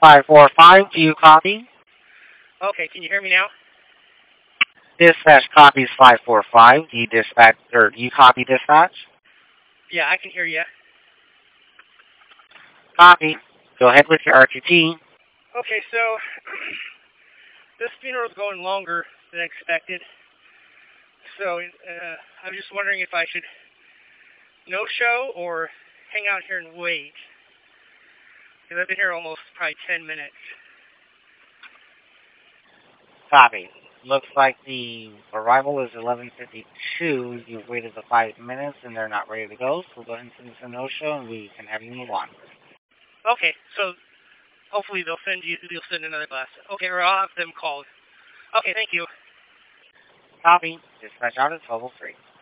545, do you copy? Okay, can you hear me now? Dispatch copies 545. Do you dispatch, or do you copy dispatch? Yeah, I can hear you. Copy. Go ahead with your RTT. Okay, so this funeral is going longer than expected. So I'm just wondering if I should no-show or hang out here and wait. Because I've been here almost probably 10 minutes. Copy. Looks like the arrival is 11:52. You've waited the 5 minutes and they're not ready to go, so go ahead and send us a no-show and we can have you move on. Okay, so hopefully they'll send another class. Okay, or I'll have them called. Okay, thank you. Copy. Dispatch out at 1203.